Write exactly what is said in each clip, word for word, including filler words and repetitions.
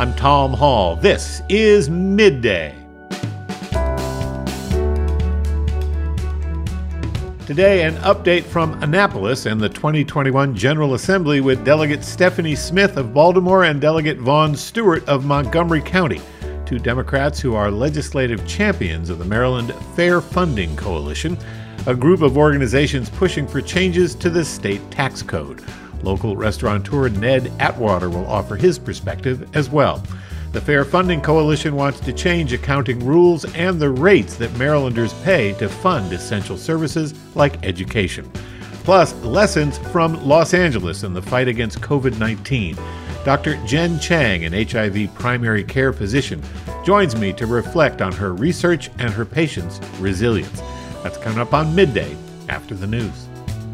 I'm Tom Hall. This is Midday. Today, an update from Annapolis and the twenty twenty-one General Assembly with Delegate Stephanie Smith of Baltimore and Delegate Vaughn Stewart of Montgomery County, two Democrats who are legislative champions of the Maryland Fair Funding Coalition, a group of organizations pushing for changes to the state tax code. Local restaurateur Ned Atwater will offer his perspective as well. The Fair Funding Coalition wants to change accounting rules and the rates that Marylanders pay to fund essential services like education. Plus, lessons from Los Angeles in the fight against covid nineteen. Doctor Jen Chang, an H I V primary care physician, joins me to reflect on her research and her patients' resilience. That's coming up on Midday after the news.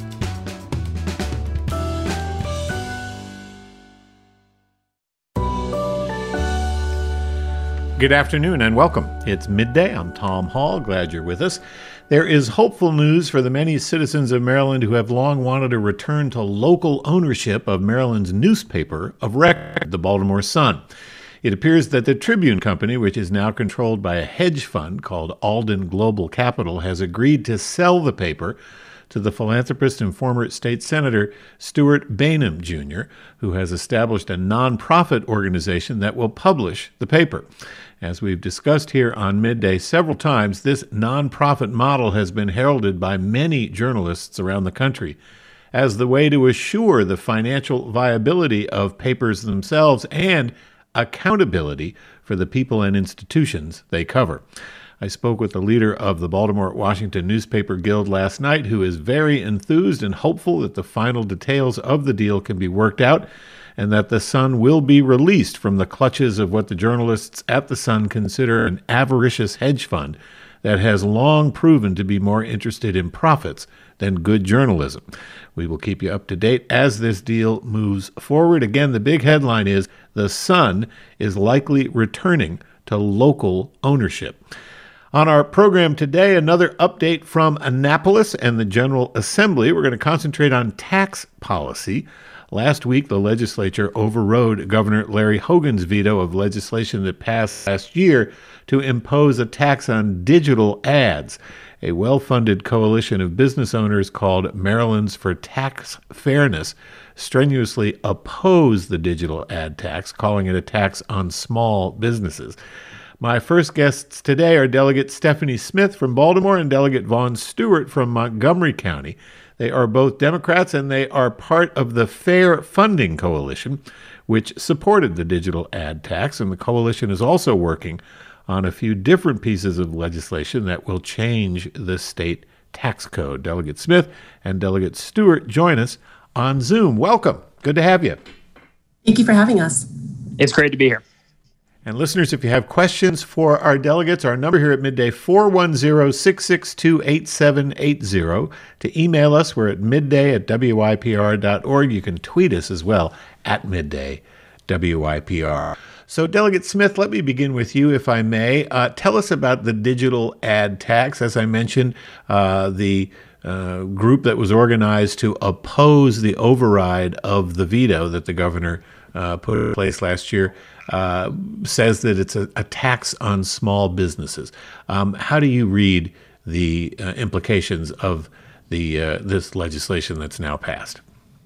Good afternoon and welcome. It's Midday. I'm Tom Hall. Glad you're with us. There is hopeful news for the many citizens of Maryland who have long wanted a return to local ownership of Maryland's newspaper of record, the Baltimore Sun. It appears that the Tribune Company, which is now controlled by a hedge fund called Alden Global Capital, has agreed to sell the paper to the philanthropist and former state senator Stewart Bainum, Junior, who has established a nonprofit organization that will publish the paper. As we've discussed here on Midday several times, this nonprofit model has been heralded by many journalists around the country as the way to assure the financial viability of papers themselves and accountability for the people and institutions they cover. I spoke with the leader of the Baltimore-Washington Newspaper Guild last night, who is very enthused and hopeful that the final details of the deal can be worked out and that the Sun will be released from the clutches of what the journalists at the Sun consider an avaricious hedge fund that has long proven to be more interested in profits than good journalism. We will keep you up to date as this deal moves forward. Again, the big headline is the Sun is likely returning to local ownership. On our program today, another update from Annapolis and the General Assembly. We're going to concentrate on tax policy. Last week, the legislature overrode Governor Larry Hogan's veto of legislation that passed last year to impose a tax on digital ads. A well-funded coalition of business owners called Maryland's for Tax Fairness strenuously opposed the digital ad tax, calling it a tax on small businesses. My first guests today are Delegate Stephanie Smith from Baltimore and Delegate Vaughn Stewart from Montgomery County. They are both Democrats, and they are part of the Fair Funding Coalition, which supported the digital ad tax. And the coalition is also working on a few different pieces of legislation that will change the state tax code. Delegate Smith and Delegate Stewart join us on Zoom. Welcome. Good to have you. Thank you for having us. It's great to be here. And listeners, if you have questions for our delegates, our number here at Midday, four one zero, six six two, eight seven eight zero. To email us, we're at midday at W I P R dot org. You can tweet us as well, at midday, W I P R. So, Delegate Smith, let me begin with you, if I may. Uh, tell us about the digital ad tax. As I mentioned, uh, the uh, group that was organized to oppose the override of the veto that the governor uh, put in place last year Uh, says that it's a, a tax on small businesses. Um, how do you read the uh, implications of the uh, this legislation that's now passed?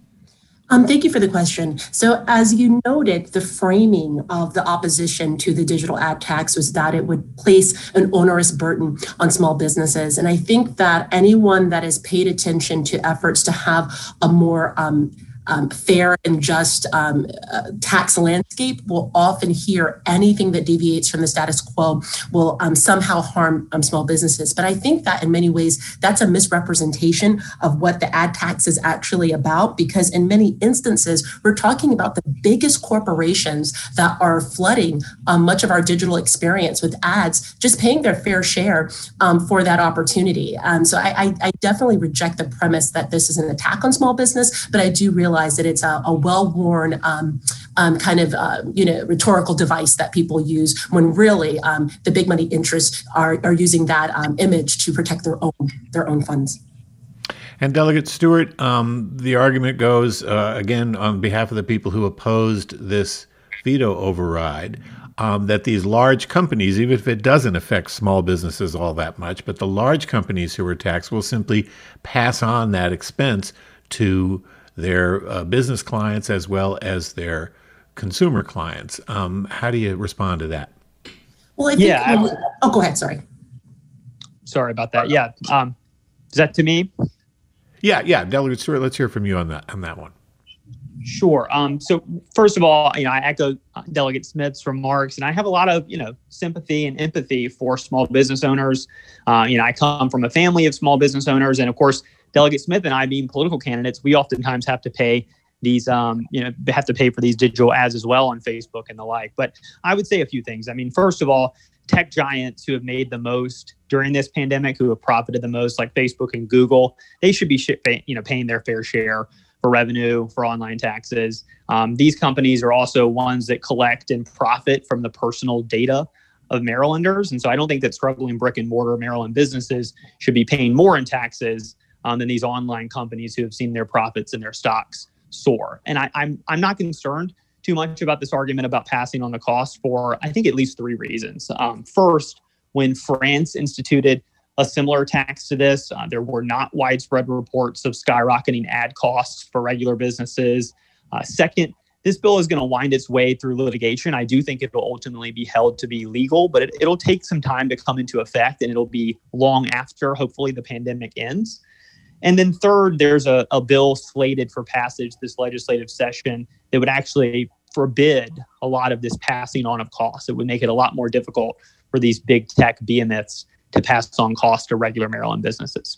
Um, thank you for the question. So as you noted, the framing of the opposition to the digital ad tax was that it would place an onerous burden on small businesses. And I think that anyone that has paid attention to efforts to have a more um, Um, fair and just um, uh, tax landscape will often hear anything that deviates from the status quo will um, somehow harm um, small businesses. But I think that in many ways, that's a misrepresentation of what the ad tax is actually about, because in many instances, we're talking about the biggest corporations that are flooding um, much of our digital experience with ads, just paying their fair share um, for that opportunity. Um, so I, I, I definitely reject the premise that this is an attack on small business, but I do realize that it's a, a well-worn um, um, kind of uh, you know rhetorical device that people use when really um, the big money interests are, are using that um, image to protect their own their own funds. And Delegate Stewart, um, the argument goes, uh, again, on behalf of the people who opposed this veto override, um, that these large companies, even if it doesn't affect small businesses all that much, but the large companies who are taxed will simply pass on that expense to their uh, business clients as well as their consumer clients. Um, how do you respond to that? Well, I think, yeah. I, um, oh, go ahead. Sorry. Sorry about that. Yeah. Um, is that to me? Yeah, yeah. Delegate Stewart, let's hear from you on that on that one. Sure. Um, so first of all, you know, I echo Delegate Smith's remarks, and I have a lot of, you know, sympathy and empathy for small business owners. Uh, you know, I come from a family of small business owners, and of course, Delegate Smith and I, being political candidates, we oftentimes have to pay these, um, you know, have to pay for these digital ads as well on Facebook and the like. But I would say a few things. I mean, first of all, tech giants who have made the most during this pandemic, who have profited the most, like Facebook and Google, they should be, sh- you know, paying their fair share for revenue, for online taxes. Um, these companies are also ones that collect and profit from the personal data of Marylanders. And so I don't think that struggling brick and mortar Maryland businesses should be paying more in taxes um, than these online companies who have seen their profits and their stocks soar. And I, I'm I'm not concerned too much about this argument about passing on the cost for, I think, at least three reasons. Um, first, when France instituted a similar tax to this, uh, there were not widespread reports of skyrocketing ad costs for regular businesses. Uh, second, this bill is going to wind its way through litigation. I do think it will ultimately be held to be legal, but it, it'll take some time to come into effect, and it'll be long after, hopefully, the pandemic ends. And then third, there's a, a bill slated for passage this legislative session that would actually forbid a lot of this passing on of costs. It would make it a lot more difficult for these big tech behemoths to pass on costs to regular Maryland businesses.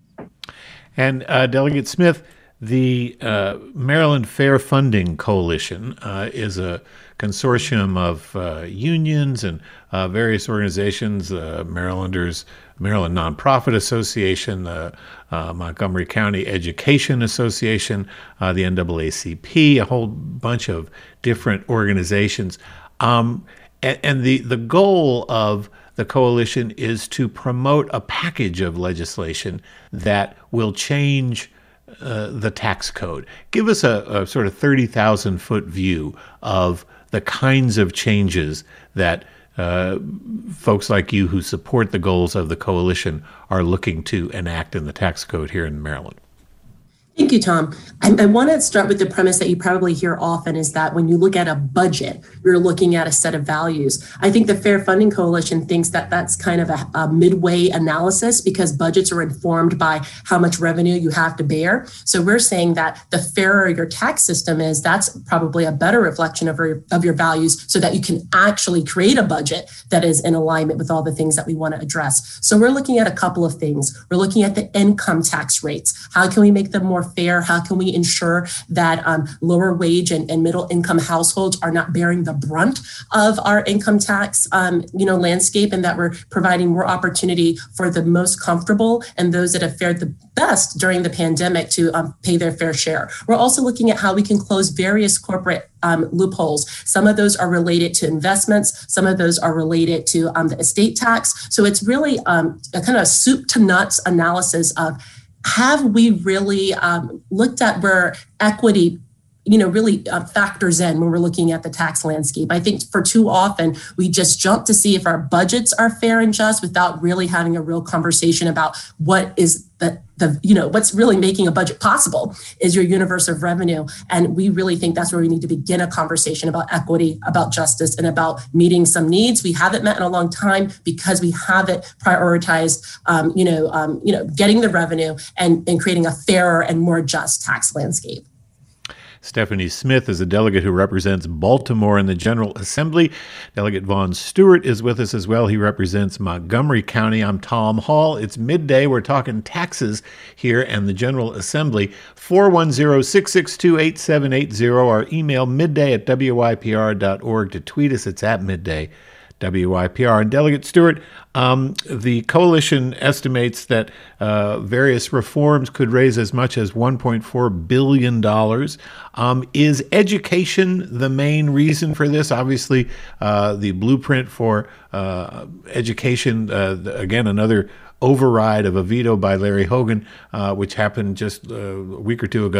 And uh, Delegate Smith, the uh, Maryland Fair Funding Coalition uh, is a consortium of uh, unions and uh, various organizations, uh, Marylanders, Maryland Nonprofit Association, the uh, Montgomery County Education Association, uh, the N double A C P, a whole bunch of different organizations. Um, and and the, the goal of the coalition is to promote a package of legislation that will change uh, the tax code. Give us a, a sort of thirty thousand foot view of the kinds of changes that uh, folks like you who support the goals of the coalition are looking to enact in the tax code here in Maryland. Thank you, Tom. I, I want to start with the premise that you probably hear often is that when you look at a budget, you're looking at a set of values. I think the Fair Funding Coalition thinks that that's kind of a, a midway analysis because budgets are informed by how much revenue you have to bear. So we're saying that the fairer your tax system is, that's probably a better reflection of your, of your values so that you can actually create a budget that is in alignment with all the things that we want to address. So we're looking at a couple of things. We're looking at the income tax rates. How can we make them more fair? How can we ensure that um, lower wage and, and middle income households are not bearing the brunt of our income tax um, you know, landscape, and that we're providing more opportunity for the most comfortable and those that have fared the best during the pandemic to um, pay their fair share. We're also looking at how we can close various corporate um, loopholes. Some of those are related to investments. Some of those are related to um, the estate tax. So it's really um, a kind of soup to nuts analysis of have we really um, looked at where equity, you know, really uh, factors in when we're looking at the tax landscape. I think for too often, we just jump to see if our budgets are fair and just without really having a real conversation about what is the, the you know, what's really making a budget possible is your universe of revenue. And we really think that's where we need to begin a conversation about equity, about justice, and about meeting some needs we haven't met in a long time because we haven't prioritized, um, you know, um, you know, getting the revenue and, and creating a fairer and more just tax landscape. Stephanie Smith is a delegate who represents Baltimore in the General Assembly. Delegate Vaughn Stewart is with us as well. He represents Montgomery County. I'm Tom Hall. It's midday. We're talking taxes here and the General Assembly. four one zero, six six two, eight seven eight zero. Our email midday at W Y P R dot org. To tweet us, it's at midday. W Y P R. And Delegate Stewart, um, the coalition estimates that uh, various reforms could raise as much as one point four billion dollars. Um, is education the main reason for this? Obviously, uh, the blueprint for uh, education, uh, again, another override of a veto by Larry Hogan, uh, which happened just uh, a week or two ago,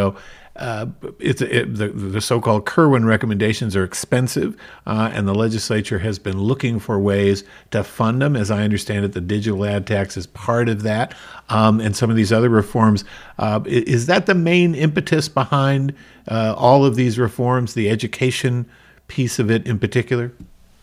uh, it's it, the, the so-called Kirwan recommendations are expensive, uh, and the legislature has been looking for ways to fund them. As I understand it, the digital ad tax is part of that, um, and some of these other reforms. Uh, is that the main impetus behind uh, all of these reforms, the education piece of it in particular?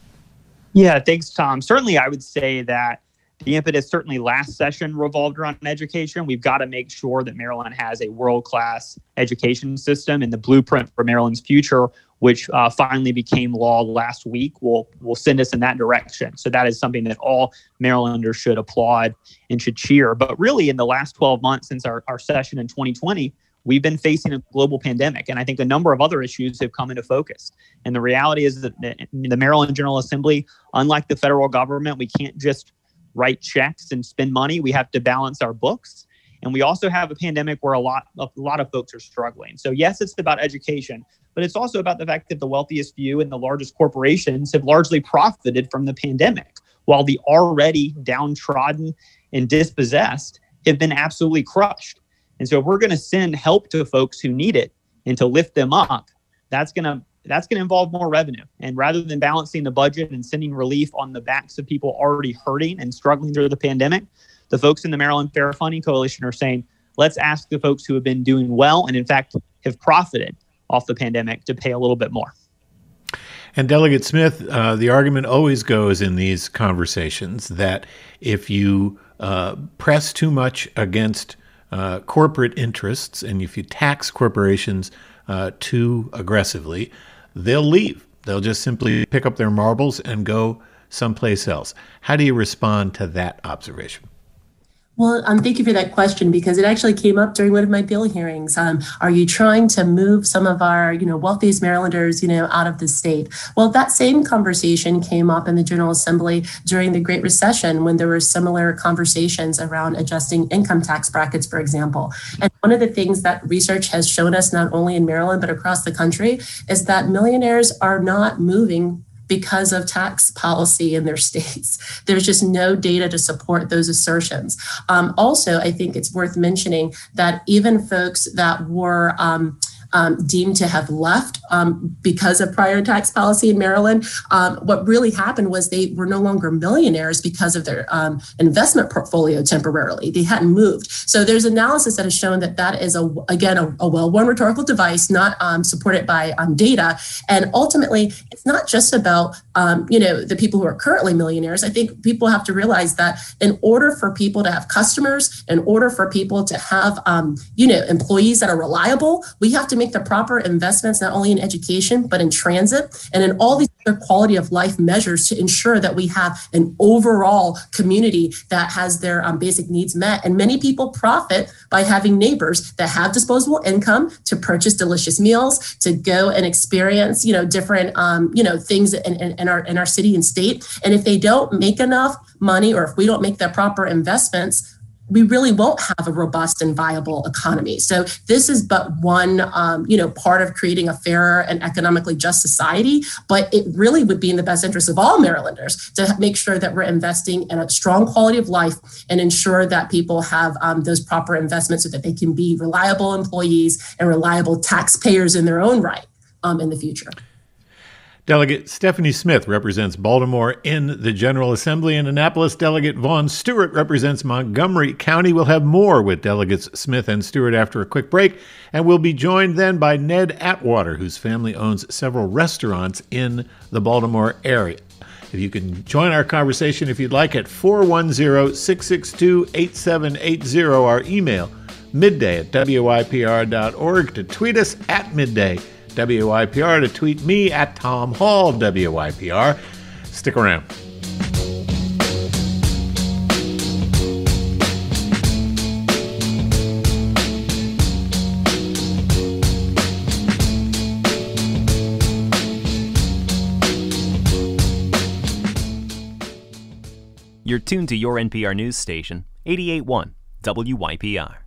Yeah, thanks, Tom. Certainly, I would say that the impetus certainly last session revolved around education. We've got to make sure that Maryland has a world-class education system, and the blueprint for Maryland's future, which uh, finally became law last week, will will send us in that direction. So that is something that all Marylanders should applaud and should cheer. But really, in the last twelve months since our, our session in twenty twenty, we've been facing a global pandemic, and I think a number of other issues have come into focus. And the reality is that the, the Maryland General Assembly, unlike the federal government, we can't just write checks and spend money. We have to balance our books. And we also have a pandemic where a lot, a lot of folks are struggling. So yes, it's about education, but it's also about the fact that the wealthiest few and the largest corporations have largely profited from the pandemic, while the already downtrodden and dispossessed have been absolutely crushed. And so if we're going to send help to folks who need it and to lift them up, that's going to that's going to involve more revenue. And rather than balancing the budget and sending relief on the backs of people already hurting and struggling through the pandemic, the folks in the Maryland Fair Funding Coalition are saying, let's ask the folks who have been doing well and in fact have profited off the pandemic to pay a little bit more. And Delegate Smith, uh, the argument always goes in these conversations that if you uh, press too much against uh, corporate interests and if you tax corporations uh, too aggressively, they'll leave. They'll just simply pick up their marbles and go someplace else. How do you respond to that observation? Well, um, thank you for that question, because it actually came up during one of my bill hearings. Um, are you trying to move some of our, you know, wealthiest Marylanders, you know, out of the state? Well, that same conversation came up in the General Assembly during the Great Recession, when there were similar conversations around adjusting income tax brackets, for example. And one of the things that research has shown us, not only in Maryland, but across the country, is that millionaires are not moving because of tax policy in their states. There's just no data to support those assertions. Um, also, I think it's worth mentioning that even folks that were um, um, deemed to have left um, because of prior tax policy in Maryland, um, what really happened was they were no longer millionaires because of their um, investment portfolio temporarily. They hadn't moved. So there's analysis that has shown that that is, a again, a, a well-worn rhetorical device, not um, supported by um, data. And ultimately, it's not just about um, you know, the people who are currently millionaires. I think people have to realize that in order for people to have customers, in order for people to have um, you know, employees that are reliable, we have to make the proper investments, not only in education, but in transit and in all these other quality of life measures to ensure that we have an overall community that has their um, basic needs met. And many people profit by having neighbors that have disposable income to purchase delicious meals, to go and experience, you know, different, um, you know, things in, in, in our in our city and state. And if they don't make enough money, or if we don't make the proper investments, we really won't have a robust and viable economy. So this is but one, um, you know, part of creating a fairer and economically just society. But it really would be in the best interest of all Marylanders to make sure that we're investing in a strong quality of life and ensure that people have um, those proper investments so that they can be reliable employees and reliable taxpayers in their own right um, in the future. Delegate Stephanie Smith represents Baltimore in the General Assembly. In Annapolis, Delegate Vaughn Stewart represents Montgomery County. We'll have more with Delegates Smith and Stewart after a quick break, and we'll be joined then by Ned Atwater, whose family owns several restaurants in the Baltimore area. If you can join our conversation if you'd like at four one zero, six six two, eight seven eight zero, our email, midday at W Y P R dot org, to tweet us at midday. W Y P R, to tweet me at Tom Hall, W Y P R. Stick around. You're tuned to your N P R news station, eighty-eight point one W Y P R.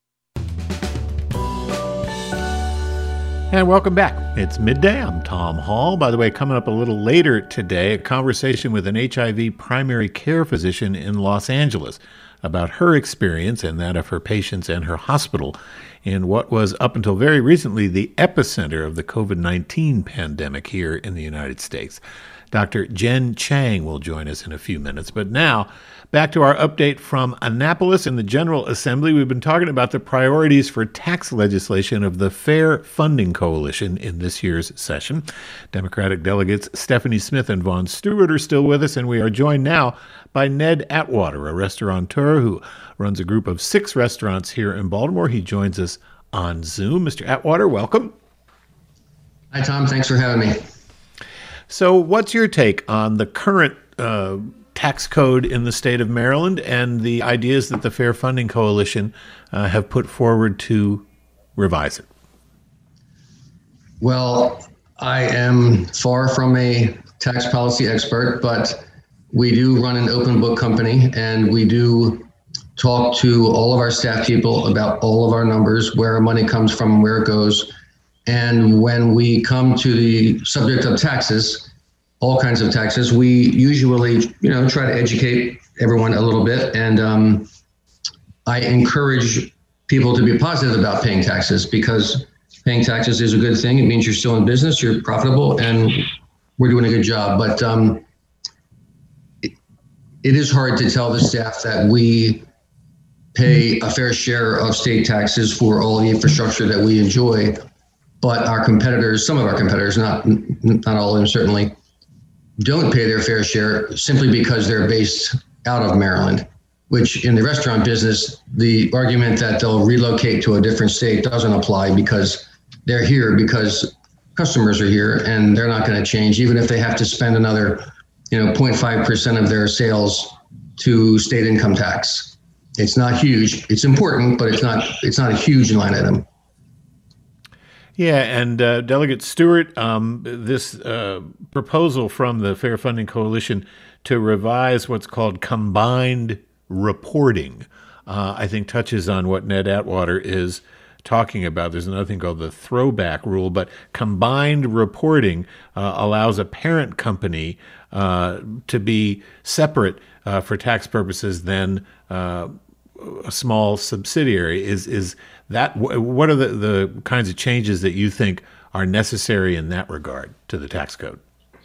And welcome back. It's midday. I'm Tom Hall. By the way, coming up a little later today, a conversation with an H I V primary care physician in Los Angeles about her experience and that of her patients and her hospital in what was, up until very recently, the epicenter of the COVID nineteen pandemic here in the United States. Doctor Jen Chang will join us in a few minutes. But now, back to our update from Annapolis in the General Assembly. We've been talking about the priorities for tax legislation of the Fair Funding Coalition in this year's session. Democratic delegates Stephanie Smith and Vaughn Stewart are still with us, and we are joined now by Ned Atwater, a restaurateur who runs a group of six restaurants here in Baltimore. He joins us on Zoom. Mister Atwater, welcome. Hi, Tom. Thanks for having me. So what's your take on the current uh, tax code in the state of Maryland and the ideas that the Fair Funding Coalition uh, have put forward to revise it? Well, I am far from a tax policy expert, but we do run an open book company, and we do talk to all of our staff people about all of our numbers, where our money comes from, where it goes. And when we come to the subject of taxes, all kinds of taxes, we usually, you know, try to educate everyone a little bit. And um, I encourage people to be positive about paying taxes, because paying taxes is a good thing. It means you're still in business, you're profitable, and we're doing a good job. But um, it, it is hard to tell the staff that we pay a fair share of state taxes for all the infrastructure that we enjoy. But our competitors, some of our competitors, not not all of them certainly, don't pay their fair share simply because they're based out of Maryland, which in the restaurant business, the argument that they'll relocate to a different state doesn't apply, because they're here because customers are here, and they're not going to change, even if they have to spend another, you know, zero point five percent of their sales to state income tax. It's not huge. It's important, but it's not it's not a huge line item. Yeah, and uh, Delegate Stewart, um, this uh, proposal from the Fair Funding Coalition to revise what's called combined reporting, uh, I think touches on what Ned Atwater is talking about. There's another thing called the throwback rule, but combined reporting uh, allows a parent company uh, to be separate uh, for tax purposes than uh, a small subsidiary. Is is that what are the, the kinds of changes that you think are necessary in that regard to the tax code?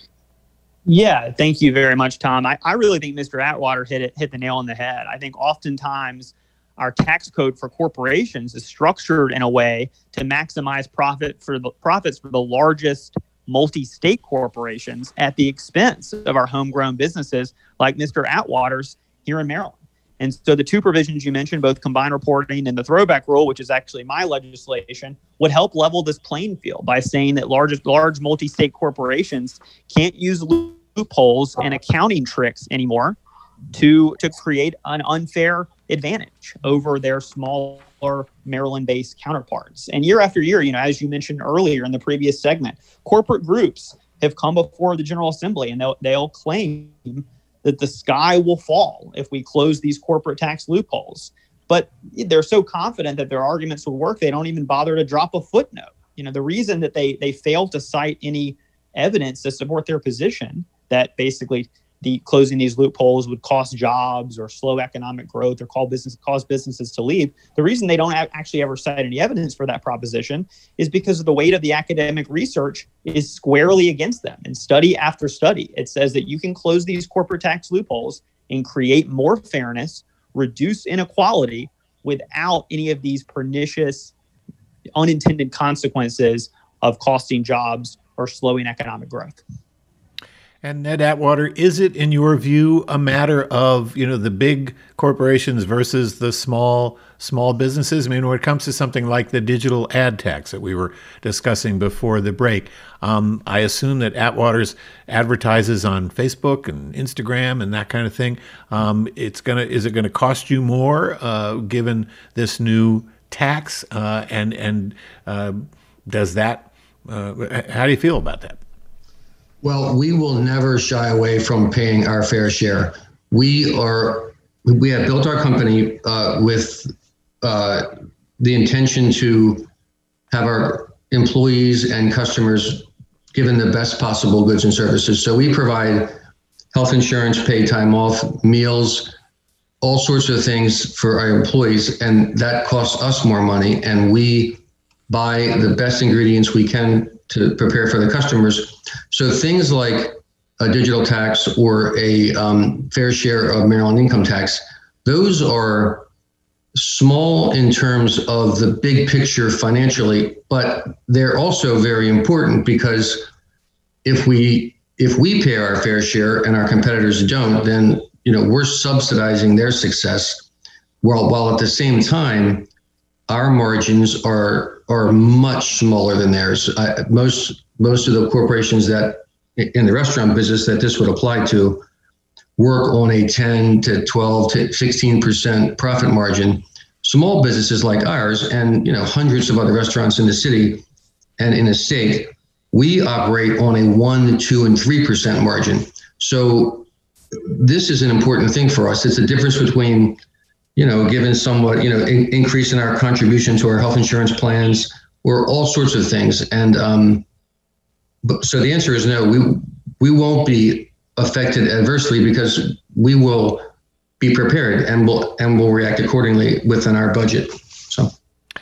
Yeah, thank you very much, Tom. I, I really think Mister Atwater hit it hit the nail on the head. I think oftentimes our tax code for corporations is structured in a way to maximize profit for the profits for the largest multi-state corporations at the expense of our homegrown businesses like Mister Atwater's here in Maryland. And so the two provisions you mentioned, both combined reporting and the throwback rule, which is actually my legislation, would help level this playing field by saying that large, large multi-state corporations can't use loopholes and accounting tricks anymore to, to create an unfair advantage over their smaller Maryland-based counterparts. And year after year, you know, as you mentioned earlier in the previous segment, corporate groups have come before the General Assembly, and they'll, they'll claim that the sky will fall if we close these corporate tax loopholes. But they're so confident that their arguments will work, they don't even bother to drop a footnote. You know, the reason that they they fail to cite any evidence to support their position that basically the closing these loopholes would cost jobs or slow economic growth or call business cause businesses to leave. The reason they don't actually ever cite any evidence for that proposition is because of the weight of the academic research is squarely against them. In study after study, it says that you can close these corporate tax loopholes and create more fairness, reduce inequality without any of these pernicious unintended consequences of costing jobs or slowing economic growth. And Ned Atwater, is it, in your view, a matter of, you know, the big corporations versus the small small businesses? I mean, when it comes to something like the digital ad tax that we were discussing before the break, um, I assume that Atwater's advertises on Facebook and Instagram and that kind of thing. Um, it's gonna is it going to cost you more uh, given this new tax? Uh, and and uh, does that? Uh, how do you feel about that? Well, we will never shy away from paying our fair share. We are, we have built our company uh, with uh, the intention to have our employees and customers given the best possible goods and services. So we provide health insurance, paid time off, meals, all sorts of things for our employees, and that costs us more money, and we buy the best ingredients we can to prepare for the customers. So things like a digital tax or a um, fair share of Maryland income tax, those are small in terms of the big picture financially, but they're also very important because if we if we pay our fair share and our competitors don't, then you know we're subsidizing their success, while while at the same time our margins are are much smaller than theirs. I, most most of the corporations that in the restaurant business that this would apply to work on a ten to twelve to sixteen percent profit margin. Small businesses like ours, and you know hundreds of other restaurants in the city and in the state, we operate on a one, two, and three percent margin. So this is an important thing for us. It's a difference between, you know, given somewhat, you know, in, increase in our contribution to our health insurance plans, or all sorts of things. And um, but, so the answer is no. We we won't be affected adversely because we will be prepared and will and will react accordingly within our budget. So.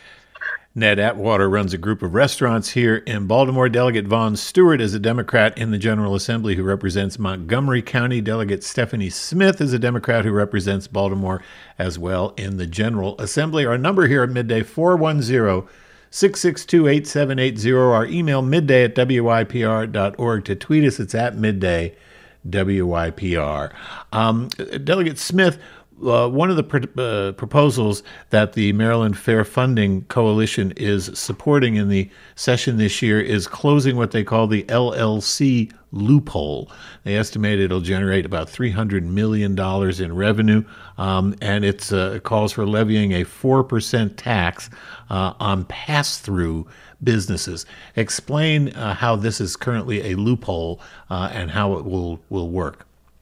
Ned Atwater runs a group of restaurants here in Baltimore. Delegate Vaughn Stewart is a Democrat in the General Assembly who represents Montgomery County. Delegate Stephanie Smith is a Democrat who represents Baltimore as well in the General Assembly. Our number here at Midday, four one zero, six six two, eight seven eight zero. Our email, midday at W Y P R dot org. To tweet us, it's at midday W Y P R. Um, Delegate Smith, Uh, one of the pr- uh, proposals that the Maryland Fair Funding Coalition is supporting in the session this year is closing what they call the L L C loophole. They estimate it'll generate about three hundred million dollars in revenue, um, and it's, uh, it calls for levying a four percent tax uh, on pass-through businesses. Explain uh, how this is currently a loophole uh, and how it will, will work.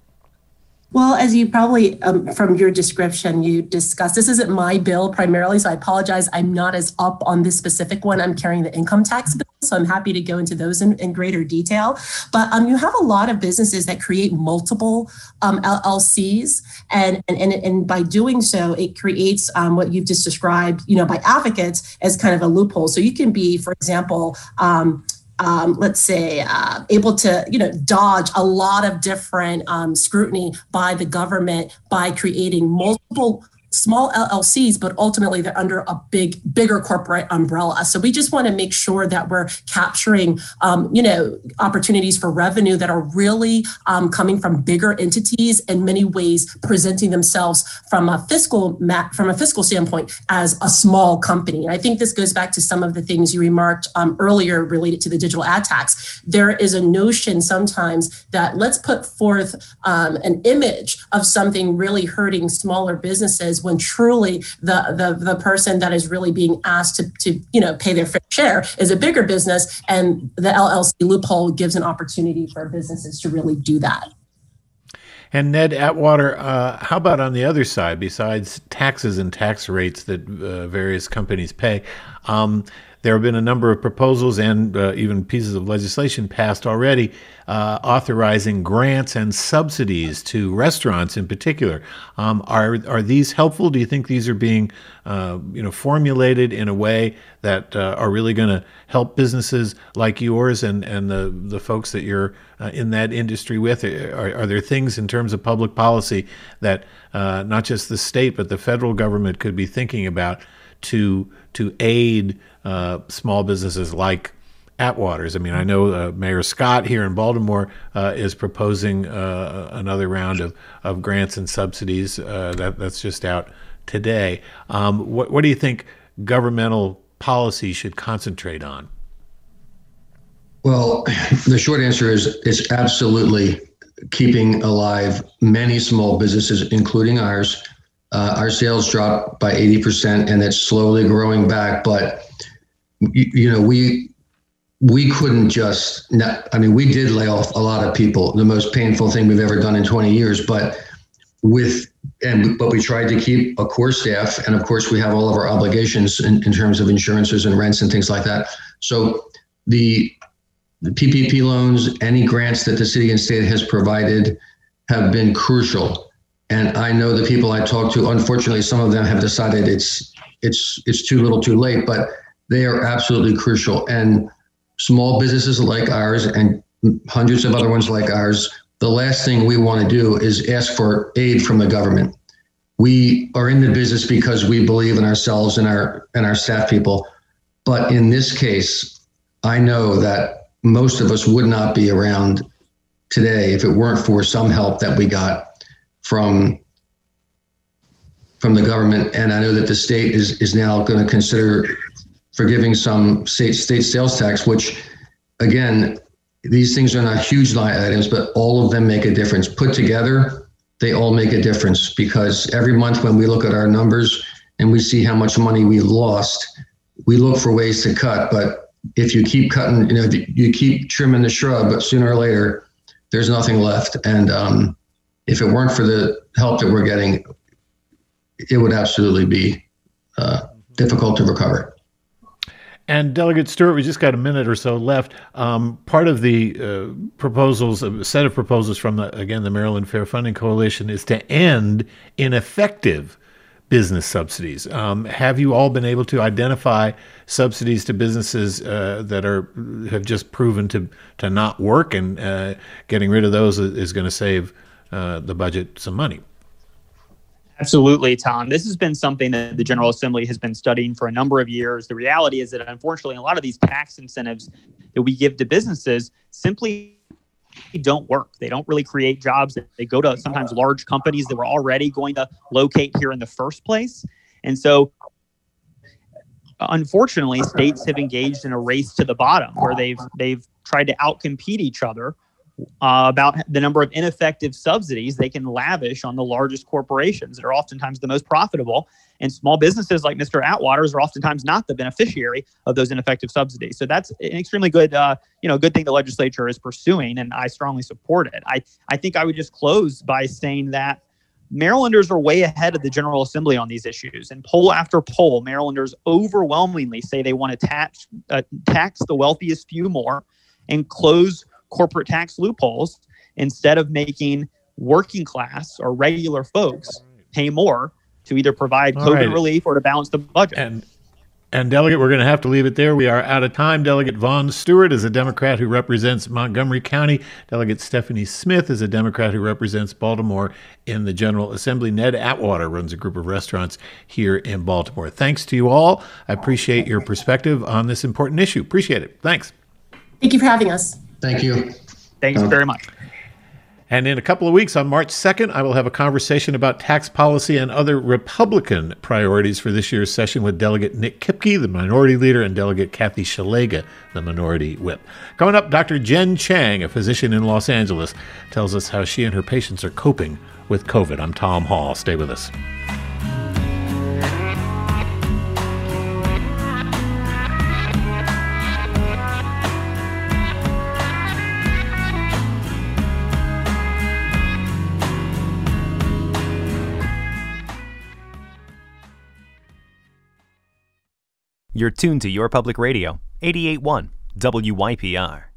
Well, as you probably, um, from your description, you discussed, this isn't my bill primarily, so I apologize. I'm not as up on this specific one. I'm carrying the income tax bill, so I'm happy to go into those in, in greater detail. But um, you have a lot of businesses that create multiple um, L L Cs, and, and, and, and by doing so, it creates um, what you've just described, you know, by advocates as kind of a loophole. So you can be, for example, um, Um, let's say, uh, able to, you know, dodge a lot of different um, scrutiny by the government by creating multiple small L L Cs, but ultimately they're under a big, bigger corporate umbrella. So we just want to make sure that we're capturing, um, you know, opportunities for revenue that are really um, coming from bigger entities, in many ways presenting themselves from a fiscal ma- from a fiscal standpoint as a small company. And I think this goes back to some of the things you remarked um, earlier related to the digital ad tax. There is a notion sometimes that let's put forth um, an image of something really hurting smaller businesses, when truly the, the the person that is really being asked to, to you know pay their fair share is a bigger business, and the L L C loophole gives an opportunity for businesses to really do that. And Ned Atwater, uh, how about on the other side, besides taxes and tax rates that uh, various companies pay? Um, There have been a number of proposals and uh, even pieces of legislation passed already uh, authorizing grants and subsidies to restaurants in particular. Um, are are these helpful? Do you think these are being uh, you know formulated in a way that uh, are really going to help businesses like yours and, and the, the folks that you're uh, in that industry with? Are, are there things in terms of public policy that uh, not just the state but the federal government could be thinking about to to aid uh, small businesses like Atwater's? I mean, I know uh, Mayor Scott here in Baltimore uh, is proposing uh, another round of, of grants and subsidies uh, that that's just out today. Um, what, what do you think governmental policy should concentrate on? Well, the short answer is is absolutely keeping alive many small businesses, including ours. Uh, our sales dropped by eighty percent, and it's slowly growing back. But you, you know, we we couldn't just. Not, I mean, we did lay off a lot of people. The most painful thing we've ever done in twenty years. But with and but we tried to keep a core staff, and of course, we have all of our obligations in, in terms of insurances and rents and things like that. So the the P P P loans, any grants that the city and state has provided, have been crucial. And I know the people I talk to, unfortunately, some of them have decided it's it's it's too little too late, but they are absolutely crucial. And small businesses like ours and hundreds of other ones like ours, the last thing we want to do is ask for aid from the government. We are in the business because we believe in ourselves and our and our staff people. But in this case, I know that most of us would not be around today if it weren't for some help that we got from from the government. And I know that the state is is now going to consider forgiving some state state sales tax, which, again, these things are not huge line items, but all of them make a difference. Put together, they all make a difference, because every month when we look at our numbers and we see how much money we lost, we look for ways to cut. But if you keep cutting, you know, you keep trimming the shrub, but sooner or later, there's nothing left. And um, if it weren't for the help that we're getting, it would absolutely be uh, difficult to recover. And Delegate Stewart, we just got a minute or so left. Um, part of the uh, proposals, a set of proposals from, the, again, the Maryland Fair Funding Coalition is to end ineffective business subsidies. Um, have you all been able to identify subsidies to businesses uh, that are have just proven to, to not work, and uh, getting rid of those is going to save uh, the budget some money? Absolutely, Tom. This has been something that the General Assembly has been studying for a number of years. The reality is that, unfortunately, a lot of these tax incentives that we give to businesses simply don't work. They don't really create jobs. They go to sometimes large companies that were already going to locate here in the first place. And so, unfortunately, states have engaged in a race to the bottom where they've they've tried to outcompete each other Uh, about the number of ineffective subsidies they can lavish on the largest corporations that are oftentimes the most profitable. And small businesses like Mister Atwater's are oftentimes not the beneficiary of those ineffective subsidies. So that's an extremely good, uh, you know, good thing the legislature is pursuing, and I strongly support it. I, I think I would just close by saying that Marylanders are way ahead of the General Assembly on these issues. And poll after poll, Marylanders overwhelmingly say they want to tax, uh, tax the wealthiest few more and close corporate tax loopholes instead of making working class or regular folks pay more to either provide COVID right. relief or to balance the budget. And, and Delegate, we're going to have to leave it there. We are out of time. Delegate Vaughn Stewart is a Democrat who represents Montgomery County. Delegate Stephanie Smith is a Democrat who represents Baltimore in the General Assembly. Ned Atwater runs a group of restaurants here in Baltimore. Thanks to you all. I appreciate your perspective on this important issue. Appreciate it. Thanks. Thank you for having us. Thank you. Thanks um, very much. And in a couple of weeks, on March second, I will have a conversation about tax policy and other Republican priorities for this year's session with Delegate Nick Kipke, the minority leader, and Delegate Kathy Szeliga, the minority whip. Coming up, Doctor Jen Chang, a physician in Los Angeles, tells us how she and her patients are coping with COVID. I'm Tom Hall. Stay with us. You're tuned to Your Public Radio, eighty-eight point one W Y P R.